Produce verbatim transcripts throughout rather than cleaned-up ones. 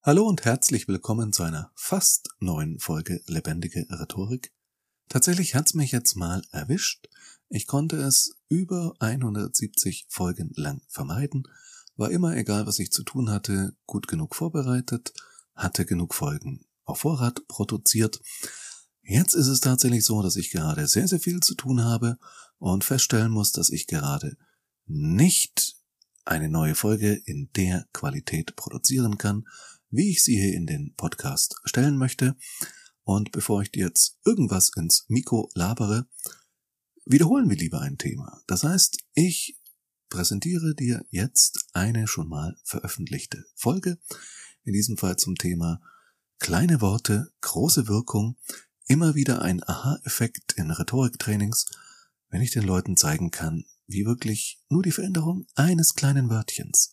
Hallo und herzlich willkommen zu einer fast neuen Folge Lebendige Rhetorik. Tatsächlich hat's mich jetzt mal erwischt. Ich konnte es über hundertsiebzig Folgen lang vermeiden, war immer, egal was ich zu tun hatte, gut genug vorbereitet, hatte genug Folgen auf Vorrat produziert. Jetzt ist es tatsächlich so, dass ich gerade sehr, sehr viel zu tun habe und feststellen muss, dass ich gerade nicht eine neue Folge in der Qualität produzieren kann, wie ich sie hier in den Podcast stellen möchte. Und bevor ich dir jetzt irgendwas ins Mikro labere, wiederholen wir lieber ein Thema. Das heißt, ich präsentiere dir jetzt eine schon mal veröffentlichte Folge, in diesem Fall zum Thema kleine Worte, große Wirkung, immer wieder ein Aha-Effekt in Rhetoriktrainings, wenn ich den Leuten zeigen kann, wie wirklich nur die Veränderung eines kleinen Wörtchens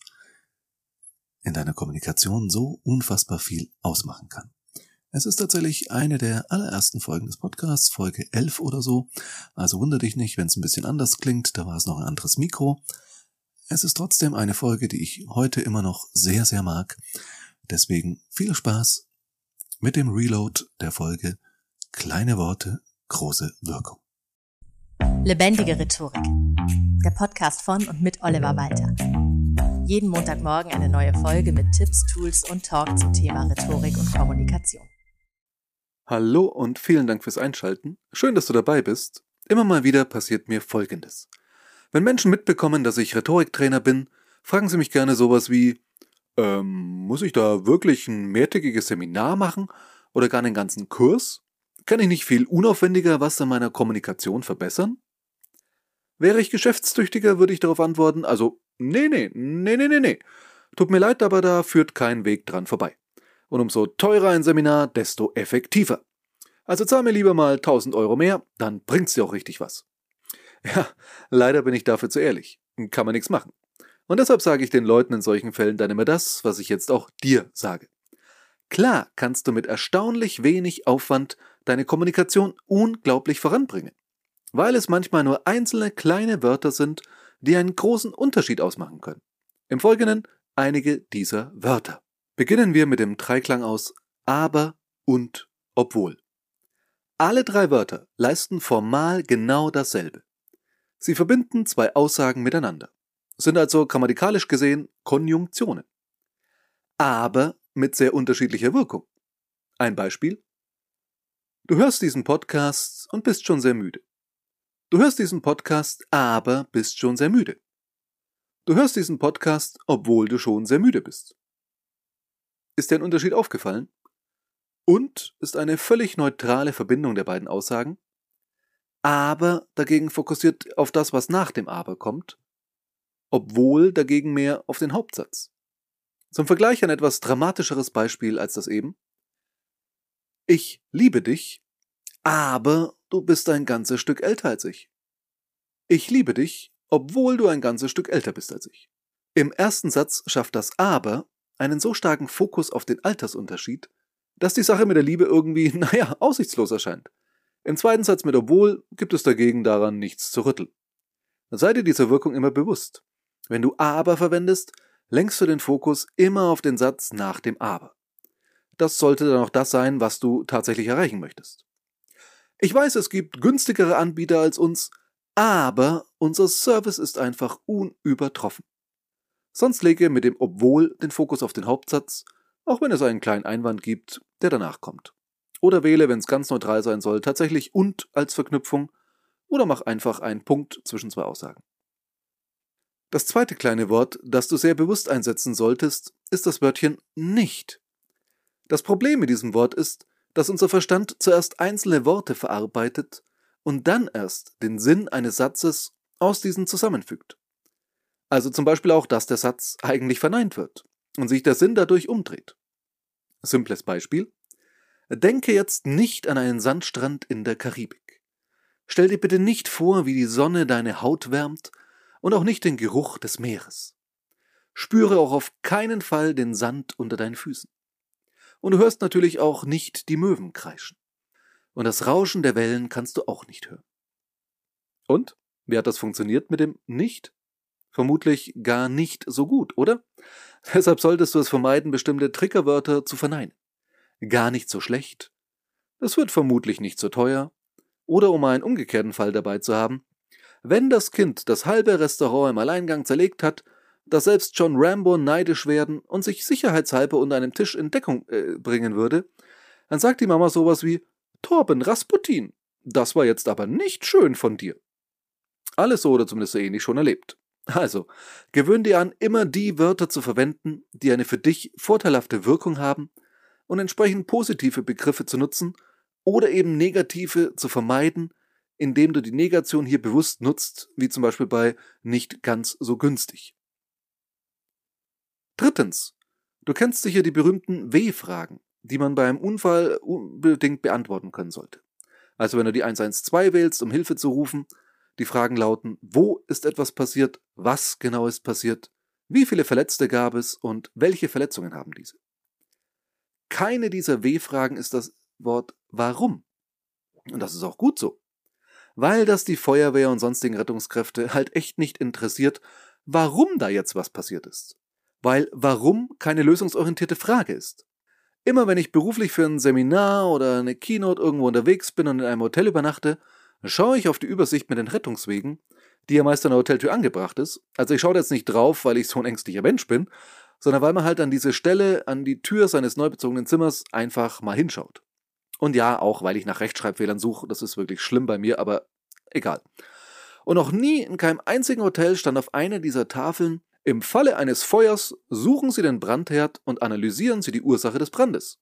in deiner Kommunikation so unfassbar viel ausmachen kann. Es ist tatsächlich eine der allerersten Folgen des Podcasts, Folge elf oder so, also wundere dich nicht, wenn es ein bisschen anders klingt, da war es noch ein anderes Mikro. Es ist trotzdem eine Folge, die ich heute immer noch sehr, sehr mag. Deswegen viel Spaß mit dem Reload der Folge Kleine Worte, große Wirkung. Lebendige Rhetorik, der Podcast von und mit Oliver Walter. Jeden Montagmorgen eine neue Folge mit Tipps, Tools und Talk zum Thema Rhetorik und Kommunikation. Hallo und vielen Dank fürs Einschalten. Schön, dass du dabei bist. Immer mal wieder passiert mir Folgendes. Wenn Menschen mitbekommen, dass ich Rhetoriktrainer bin, fragen sie mich gerne sowas wie, ähm, muss ich da wirklich ein mehrtägiges Seminar machen oder gar einen ganzen Kurs? Kann ich nicht viel unaufwendiger was an meiner Kommunikation verbessern? Wäre ich geschäftstüchtiger, würde ich darauf antworten, also nee, nee, nee, nee, nee, nee. Tut mir leid, aber da führt kein Weg dran vorbei. Und umso teurer ein Seminar, desto effektiver. Also zahl mir lieber mal tausend Euro mehr, dann bringt's dir auch richtig was. Ja, leider bin ich dafür zu ehrlich. Kann man nichts machen. Und deshalb sage ich den Leuten in solchen Fällen dann immer das, was ich jetzt auch dir sage. Klar kannst du mit erstaunlich wenig Aufwand deine Kommunikation unglaublich voranbringen, weil es manchmal nur einzelne kleine Wörter sind, die einen großen Unterschied ausmachen können. Im Folgenden einige dieser Wörter. Beginnen wir mit dem Dreiklang aus aber und obwohl. Alle drei Wörter leisten formal genau dasselbe. Sie verbinden zwei Aussagen miteinander, sind also grammatikalisch gesehen Konjunktionen. Aber mit sehr unterschiedlicher Wirkung. Ein Beispiel. Du hörst diesen Podcast und bist schon sehr müde. Du hörst diesen Podcast, aber bist schon sehr müde. Du hörst diesen Podcast, obwohl du schon sehr müde bist. Ist dir ein Unterschied aufgefallen? Und ist eine völlig neutrale Verbindung der beiden Aussagen. Aber dagegen fokussiert auf das, was nach dem Aber kommt. Obwohl dagegen mehr auf den Hauptsatz. Zum Vergleich ein etwas dramatischeres Beispiel als das eben. Ich liebe dich, aber du bist ein ganzes Stück älter als ich. Ich liebe dich, obwohl du ein ganzes Stück älter bist als ich. Im ersten Satz schafft das Aber einen so starken Fokus auf den Altersunterschied, dass die Sache mit der Liebe irgendwie, naja, aussichtslos erscheint. Im zweiten Satz mit obwohl gibt es dagegen daran nichts zu rütteln. Sei dir dieser Wirkung immer bewusst. Wenn du aber verwendest, lenkst du den Fokus immer auf den Satz nach dem Aber. Das sollte dann auch das sein, was du tatsächlich erreichen möchtest. Ich weiß, es gibt günstigere Anbieter als uns, aber unser Service ist einfach unübertroffen. Sonst lege mit dem obwohl den Fokus auf den Hauptsatz, auch wenn es einen kleinen Einwand gibt, der danach kommt. Oder wähle, wenn es ganz neutral sein soll, tatsächlich und als Verknüpfung oder mach einfach einen Punkt zwischen zwei Aussagen. Das zweite kleine Wort, das du sehr bewusst einsetzen solltest, ist das Wörtchen nicht. Das Problem mit diesem Wort ist, dass unser Verstand zuerst einzelne Worte verarbeitet und dann erst den Sinn eines Satzes aus diesen zusammenfügt. Also zum Beispiel auch, dass der Satz eigentlich verneint wird und sich der Sinn dadurch umdreht. Simples Beispiel. Denke jetzt nicht an einen Sandstrand in der Karibik. Stell dir bitte nicht vor, wie die Sonne deine Haut wärmt und auch nicht den Geruch des Meeres. Spüre auch auf keinen Fall den Sand unter deinen Füßen. Und du hörst natürlich auch nicht die Möwen kreischen. Und das Rauschen der Wellen kannst du auch nicht hören. Und? Wie hat das funktioniert mit dem Nicht? Vermutlich gar nicht so gut, oder? Deshalb solltest du es vermeiden, bestimmte Triggerwörter zu verneinen. Gar nicht so schlecht. Das wird vermutlich nicht so teuer. Oder um einen umgekehrten Fall dabei zu haben, wenn das Kind das halbe Restaurant im Alleingang zerlegt hat, dass selbst John Rambo neidisch werden und sich sicherheitshalber unter einem Tisch in Deckung äh, bringen würde, dann sagt die Mama sowas wie: Torben Rasputin, das war jetzt aber nicht schön von dir. Alles so oder zumindest so ähnlich schon erlebt. Also, gewöhn dir an, immer die Wörter zu verwenden, die eine für dich vorteilhafte Wirkung haben und entsprechend positive Begriffe zu nutzen oder eben negative zu vermeiden, indem du die Negation hier bewusst nutzt, wie zum Beispiel bei nicht ganz so günstig. Drittens, du kennst sicher die berühmten W-Fragen, die man bei einem Unfall unbedingt beantworten können sollte. Also wenn du die eins eins zwei wählst, um Hilfe zu rufen, die Fragen lauten: Wo ist etwas passiert? Was genau ist passiert? Wie viele Verletzte gab es und welche Verletzungen haben diese? Keine dieser W-Fragen ist das Wort Warum. Und das ist auch gut so. Weil das die Feuerwehr und sonstigen Rettungskräfte halt echt nicht interessiert, warum da jetzt was passiert ist. Weil Warum keine lösungsorientierte Frage ist. Immer wenn ich beruflich für ein Seminar oder eine Keynote irgendwo unterwegs bin und in einem Hotel übernachte, schaue ich auf die Übersicht mit den Rettungswegen, die ja meist an der Hoteltür angebracht ist. Also ich schaue da jetzt nicht drauf, weil ich so ein ängstlicher Mensch bin, sondern weil man halt an diese Stelle, an die Tür seines neu bezogenen Zimmers einfach mal hinschaut. Und ja, auch weil ich nach Rechtschreibfehlern suche, das ist wirklich schlimm bei mir, aber egal. Und noch nie in keinem einzigen Hotel stand auf einer dieser Tafeln: Im Falle eines Feuers suchen Sie den Brandherd und analysieren Sie die Ursache des Brandes.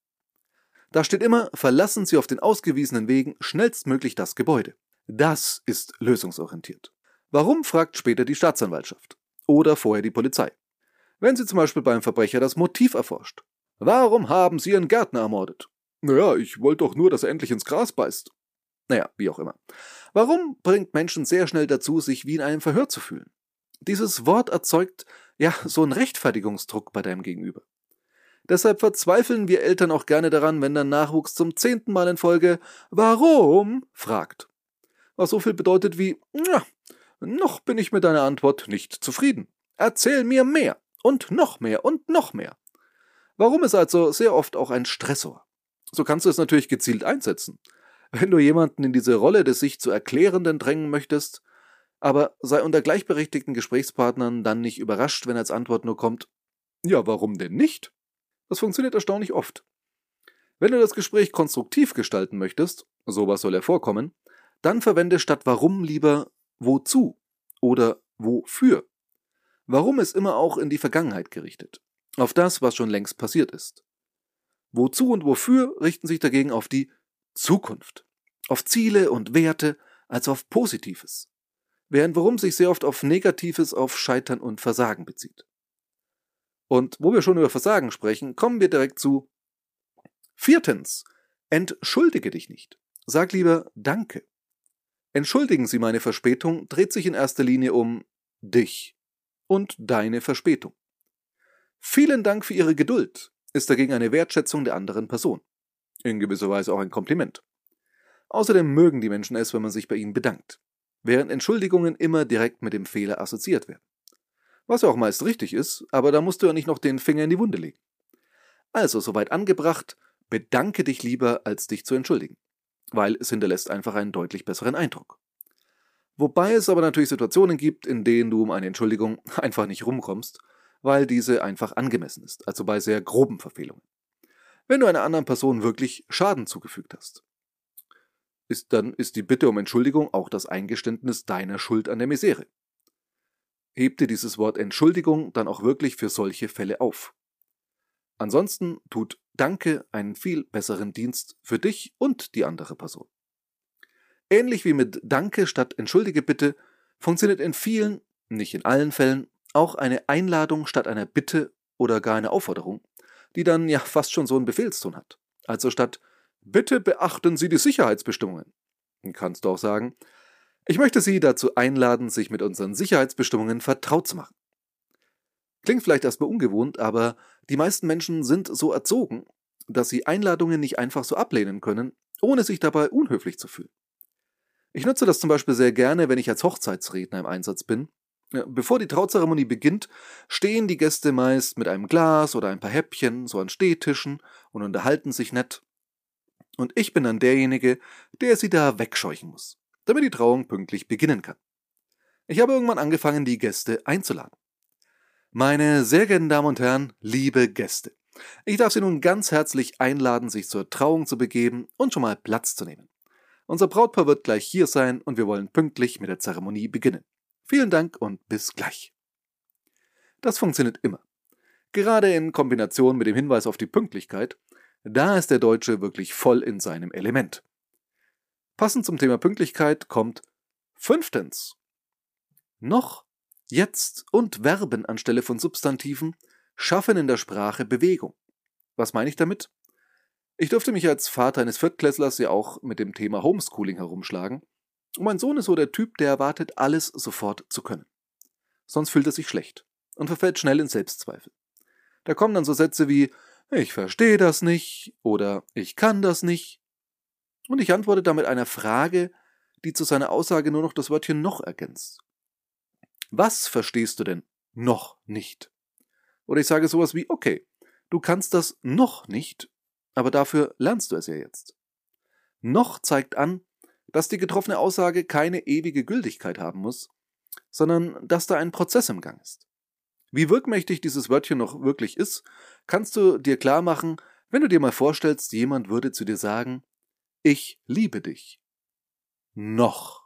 Da steht immer: Verlassen Sie auf den ausgewiesenen Wegen schnellstmöglich das Gebäude. Das ist lösungsorientiert. Warum, fragt später die Staatsanwaltschaft. Oder vorher die Polizei. Wenn sie zum Beispiel beim Verbrecher das Motiv erforscht. Warum haben Sie Ihren Gärtner ermordet? Naja, ich wollte doch nur, dass er endlich ins Gras beißt. Naja, wie auch immer. Warum bringt Menschen sehr schnell dazu, sich wie in einem Verhör zu fühlen? Dieses Wort erzeugt, ja, so einen Rechtfertigungsdruck bei deinem Gegenüber. Deshalb verzweifeln wir Eltern auch gerne daran, wenn der Nachwuchs zum zehnten Mal in Folge Warum fragt. Was so viel bedeutet wie: Ja, noch bin ich mit deiner Antwort nicht zufrieden. Erzähl mir mehr und noch mehr und noch mehr. Warum ist also sehr oft auch ein Stressor. So kannst du es natürlich gezielt einsetzen. Wenn du jemanden in diese Rolle des sich zu Erklärenden drängen möchtest, aber sei unter gleichberechtigten Gesprächspartnern dann nicht überrascht, wenn als Antwort nur kommt: Ja, warum denn nicht? Das funktioniert erstaunlich oft. Wenn du das Gespräch konstruktiv gestalten möchtest, sowas soll ja vorkommen, dann verwende statt Warum lieber Wozu oder Wofür. Warum ist immer auch in die Vergangenheit gerichtet, auf das, was schon längst passiert ist. Wozu und Wofür richten sich dagegen auf die Zukunft, auf Ziele und Werte als auf Positives, während Warum sich sehr oft auf Negatives, auf Scheitern und Versagen bezieht. Und wo wir schon über Versagen sprechen, kommen wir direkt zu Viertens. Entschuldige dich nicht. Sag lieber Danke. Entschuldigen Sie meine Verspätung dreht sich in erster Linie um dich und deine Verspätung. Vielen Dank für Ihre Geduld ist dagegen eine Wertschätzung der anderen Person. In gewisser Weise auch ein Kompliment. Außerdem mögen die Menschen es, wenn man sich bei ihnen bedankt, während Entschuldigungen immer direkt mit dem Fehler assoziiert werden. Was ja auch meist richtig ist, aber da musst du ja nicht noch den Finger in die Wunde legen. Also, soweit angebracht, bedanke dich lieber, als dich zu entschuldigen, weil es hinterlässt einfach einen deutlich besseren Eindruck. Wobei es aber natürlich Situationen gibt, in denen du um eine Entschuldigung einfach nicht rumkommst, weil diese einfach angemessen ist, also bei sehr groben Verfehlungen. Wenn du einer anderen Person wirklich Schaden zugefügt hast, ist, dann ist die Bitte um Entschuldigung auch das Eingeständnis deiner Schuld an der Misere. Heb dir dieses Wort Entschuldigung dann auch wirklich für solche Fälle auf. Ansonsten tut Danke einen viel besseren Dienst für dich und die andere Person. Ähnlich wie mit Danke statt Entschuldige bitte funktioniert in vielen, nicht in allen Fällen, auch eine Einladung statt einer Bitte oder gar eine Aufforderung, die dann ja fast schon so einen Befehlston hat. Also statt Bitte beachten Sie die Sicherheitsbestimmungen, kannst du auch sagen: Ich möchte Sie dazu einladen, sich mit unseren Sicherheitsbestimmungen vertraut zu machen. Klingt vielleicht erstmal ungewohnt, aber die meisten Menschen sind so erzogen, dass sie Einladungen nicht einfach so ablehnen können, ohne sich dabei unhöflich zu fühlen. Ich nutze das zum Beispiel sehr gerne, wenn ich als Hochzeitsredner im Einsatz bin Bevor die Trauzeremonie beginnt, stehen die Gäste meist mit einem Glas oder ein paar Häppchen so an Stehtischen und unterhalten sich nett. Und ich bin dann derjenige, der sie da wegscheuchen muss, damit die Trauung pünktlich beginnen kann. Ich habe irgendwann angefangen, die Gäste einzuladen. Meine sehr geehrten Damen und Herren, liebe Gäste, ich darf Sie nun ganz herzlich einladen, sich zur Trauung zu begeben und schon mal Platz zu nehmen. Unser Brautpaar wird gleich hier sein und wir wollen pünktlich mit der Zeremonie beginnen. Vielen Dank und bis gleich. Das funktioniert immer. Gerade in Kombination mit dem Hinweis auf die Pünktlichkeit, da ist der Deutsche wirklich voll in seinem Element. Passend zum Thema Pünktlichkeit kommt fünftens. Noch, jetzt und Verben anstelle von Substantiven schaffen in der Sprache Bewegung. Was meine ich damit? Ich dürfte mich als Vater eines Viertklässlers ja auch mit dem Thema Homeschooling herumschlagen. Und mein Sohn ist so der Typ, der erwartet, alles sofort zu können. Sonst fühlt er sich schlecht und verfällt schnell in Selbstzweifel. Da kommen dann so Sätze wie, ich verstehe das nicht oder ich kann das nicht. Und ich antworte damit einer Frage, die zu seiner Aussage nur noch das Wörtchen noch ergänzt. Was verstehst du denn noch nicht? Oder ich sage sowas wie, okay, du kannst das noch nicht, aber dafür lernst du es ja jetzt. Noch zeigt an, dass die getroffene Aussage keine ewige Gültigkeit haben muss, sondern dass da ein Prozess im Gang ist. Wie wirkmächtig dieses Wörtchen noch wirklich ist, kannst du dir klar machen, wenn du dir mal vorstellst, jemand würde zu dir sagen, ich liebe dich. Noch.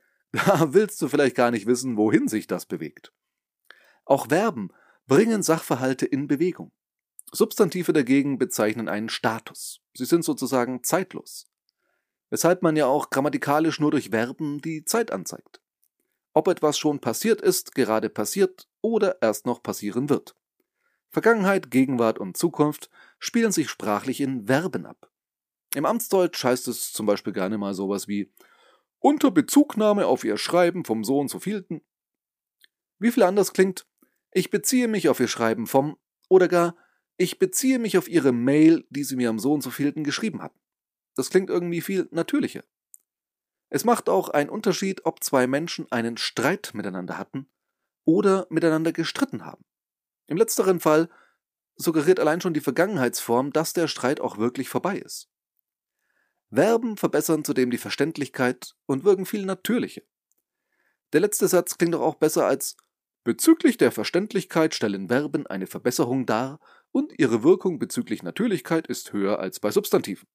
Da willst du vielleicht gar nicht wissen, wohin sich das bewegt. Auch Verben bringen Sachverhalte in Bewegung. Substantive dagegen bezeichnen einen Status. Sie sind sozusagen zeitlos. Weshalb man ja auch grammatikalisch nur durch Verben die Zeit anzeigt. Ob etwas schon passiert ist, gerade passiert oder erst noch passieren wird. Vergangenheit, Gegenwart und Zukunft spielen sich sprachlich in Verben ab. Im Amtsdeutsch heißt es zum Beispiel gerne mal sowas wie unter Bezugnahme auf ihr Schreiben vom so und so vielten. Wie viel anders klingt, ich beziehe mich auf ihr Schreiben vom oder gar ich beziehe mich auf ihre Mail, die sie mir am so und so vielten geschrieben hatten. Das klingt irgendwie viel natürlicher. Es macht auch einen Unterschied, ob zwei Menschen einen Streit miteinander hatten oder miteinander gestritten haben. Im letzteren Fall suggeriert allein schon die Vergangenheitsform, dass der Streit auch wirklich vorbei ist. Verben verbessern zudem die Verständlichkeit und wirken viel natürlicher. Der letzte Satz klingt doch auch besser als bezüglich der Verständlichkeit stellen Verben eine Verbesserung dar und ihre Wirkung bezüglich Natürlichkeit ist höher als bei Substantiven.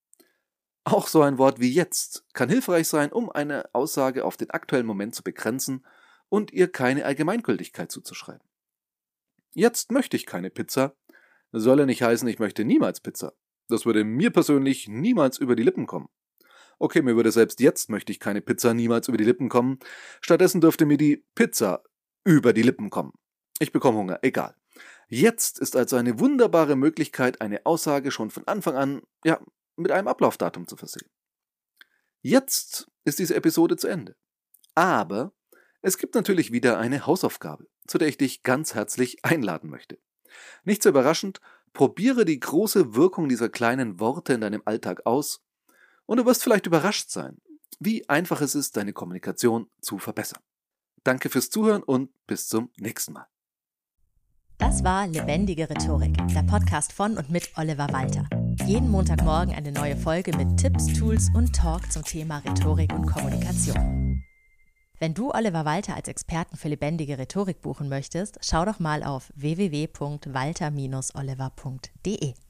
Auch so ein Wort wie jetzt kann hilfreich sein, um eine Aussage auf den aktuellen Moment zu begrenzen und ihr keine Allgemeingültigkeit zuzuschreiben. Jetzt möchte ich keine Pizza, soll ja nicht heißen, ich möchte niemals Pizza. Das würde mir persönlich niemals über die Lippen kommen. Okay, mir würde selbst jetzt möchte ich keine Pizza niemals über die Lippen kommen, stattdessen dürfte mir die Pizza über die Lippen kommen. Ich bekomme Hunger, egal. Jetzt ist also eine wunderbare Möglichkeit, eine Aussage schon von Anfang an, ja, mit einem Ablaufdatum zu versehen. Jetzt ist diese Episode zu Ende. Aber es gibt natürlich wieder eine Hausaufgabe, zu der ich dich ganz herzlich einladen möchte. Nicht so überraschend, probiere die große Wirkung dieser kleinen Worte in deinem Alltag aus und du wirst vielleicht überrascht sein, wie einfach es ist, deine Kommunikation zu verbessern. Danke fürs Zuhören und bis zum nächsten Mal. Das war Lebendige Rhetorik, der Podcast von und mit Oliver Walter. Jeden Montagmorgen eine neue Folge mit Tipps, Tools und Talk zum Thema Rhetorik und Kommunikation. Wenn du Oliver Walter als Experten für lebendige Rhetorik buchen möchtest, schau doch mal auf w w w punkt walter Bindestrich oliver punkt de.